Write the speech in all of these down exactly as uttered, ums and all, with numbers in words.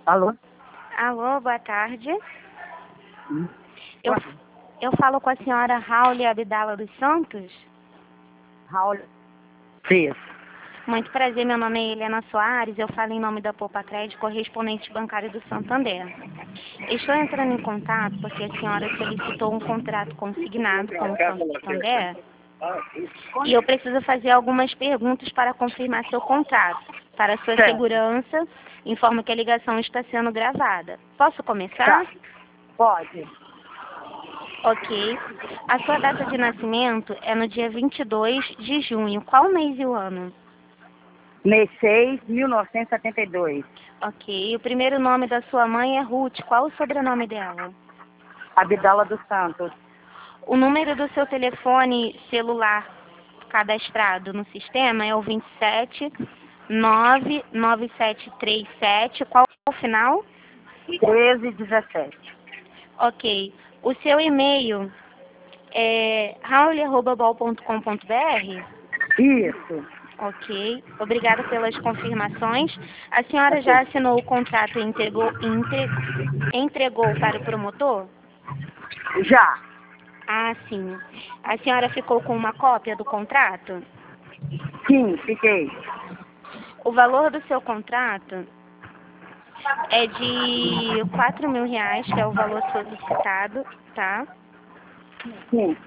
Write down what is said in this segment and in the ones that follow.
Alô? Alô, boa tarde. Hum. Eu, Boa- eu falo com a senhora Raul Abdala dos Santos. Raul. Sim. Muito prazer, meu nome é Helena Soares, eu falo em nome da Poupa Crédito, correspondente bancário do Santander. Estou entrando em contato porque a senhora solicitou um contrato consignado com o Santander e eu preciso fazer algumas perguntas para confirmar seu contrato. Para sua Certo. segurança, informo que a ligação está sendo gravada. Posso começar? Tá. Pode. Ok. A sua data de nascimento é no dia vinte e dois de junho. Qual mês e o ano? Mês seis, mil novecentos e setenta e dois. Ok. O primeiro nome da sua mãe é Ruth. Qual o sobrenome dela? Abdala dos Santos. O número do seu telefone celular cadastrado no sistema é o vinte e sete, nove nove sete três sete. Qual é o final? treze, dezessete. Ok. O seu e-mail é raul arroba bol ponto com ponto br? Isso. Ok. Obrigada pelas confirmações. A senhora já assinou o contrato e entregou, entre- entregou para o promotor? Já. Ah, sim. A senhora ficou com uma cópia do contrato? Sim, fiquei. O valor do seu contrato é de quatro mil reais, que é o valor solicitado, tá? Sim.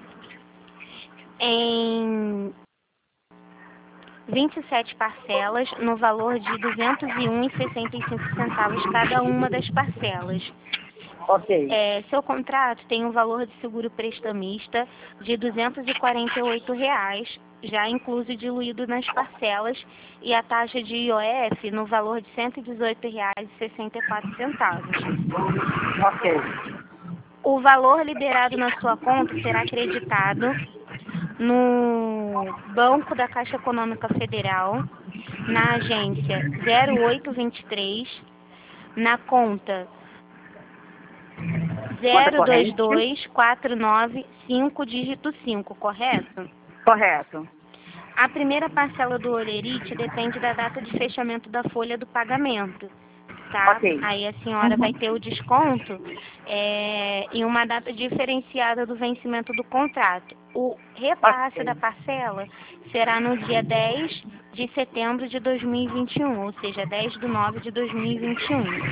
Em vinte e sete parcelas, no valor de duzentos e um reais e sessenta e cinco centavos cada uma das parcelas. Ok. É, seu contrato tem um valor de seguro prestamista de duzentos e quarenta e oito reais, já incluso e diluído nas parcelas, e a taxa de I O F no valor de cento e dezoito reais e sessenta e quatro centavos. Ok. O valor liberado na sua conta será acreditado no Banco da Caixa Econômica Federal, na agência zero oito vinte e três, na conta Conta zero dois corrente? dois quatro nove cinco dígito cinco, correto? Correto. A primeira parcela do Olerite depende da data de fechamento da folha do pagamento, tá? Ok. Aí a senhora vai ter o desconto é, em uma data diferenciada do vencimento do contrato. O repasse Ok. da parcela será no dia dez de setembro de dois mil e vinte e um, ou seja, dez de nove de dois mil e vinte e um.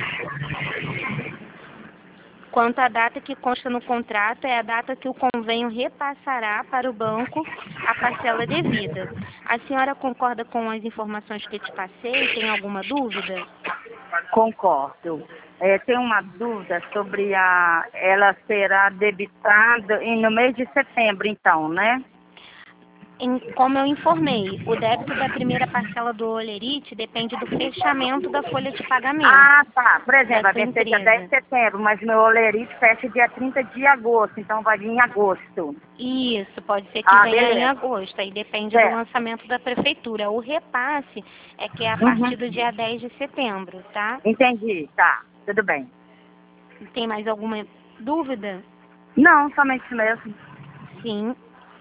Quanto à data que consta no contrato, é a data que o convênio repassará para o banco a parcela devida. A senhora concorda com as informações que eu te passei? Tem alguma dúvida? Concordo. É, tem uma dúvida sobre a... Ela será debitada em- no mês de setembro, então, né? Em- como eu informei, o débito da primeira parcela do Olerite depende do fechamento da folha de pagamento Ah, tá. Por exemplo, da vai sua vencer dia dez de empresa. setembro, mas meu olerite fecha dia trinta de agosto, então vai vir em agosto. Isso, pode ser que Ah, venha em beleza. agosto, aí depende do Certo. lançamento da prefeitura. O repasse é que é a Uhum. partir do dia dez de setembro, tá? Entendi. Tá. Tudo bem. Tem mais alguma dúvida? Não, somente isso mesmo. Sim.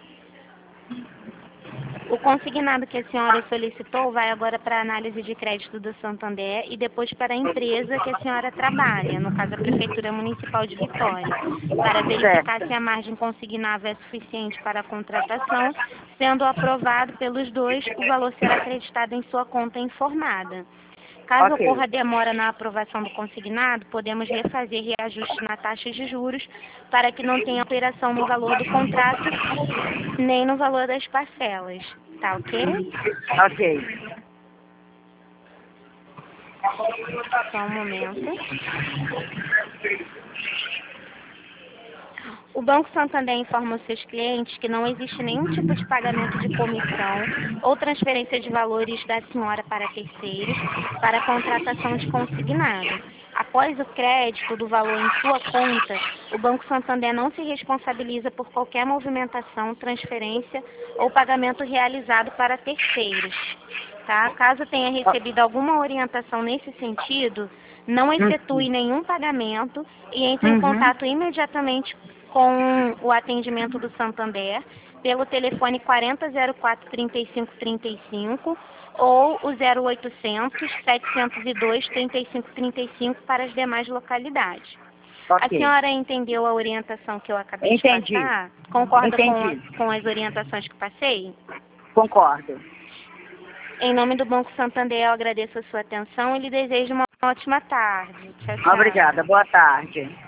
O consignado que a senhora solicitou vai agora para a análise de crédito do Santander e depois para a empresa que a senhora trabalha, no caso a Prefeitura Municipal de Vitória, para verificar Certo. se a margem consignável é suficiente para a contratação. Sendo aprovado pelos dois, o valor será acreditado em sua conta informada. Caso Ok. ocorra demora na aprovação do consignado, podemos refazer reajuste na taxa de juros para que não tenha alteração no valor do contrato nem no valor das parcelas. Tá ok? Ok. Só um momento. O Banco Santander informa os seus clientes que não existe nenhum tipo de pagamento de comissão ou transferência de valores da senhora para terceiros para a contratação de consignado. Após o crédito do valor em sua conta, o Banco Santander não se responsabiliza por qualquer movimentação, transferência ou pagamento realizado para terceiros. Tá? Caso tenha recebido alguma orientação nesse sentido, não efetue nenhum pagamento e entre em Uhum. contato imediatamente com o atendimento do Santander, pelo telefone quarenta zero quatro trinta e cinco trinta e cinco ou o zero oitocentos, setecentos e dois, trinta e cinco trinta e cinco para as demais localidades. Ok. A senhora entendeu a orientação que eu acabei Entendi. de passar? Concorda Entendi. com, com as orientações que passei? Concordo. Em nome do Banco Santander, eu agradeço a sua atenção e lhe desejo uma ótima tarde. Tchau, tchau. Obrigada. Boa tarde.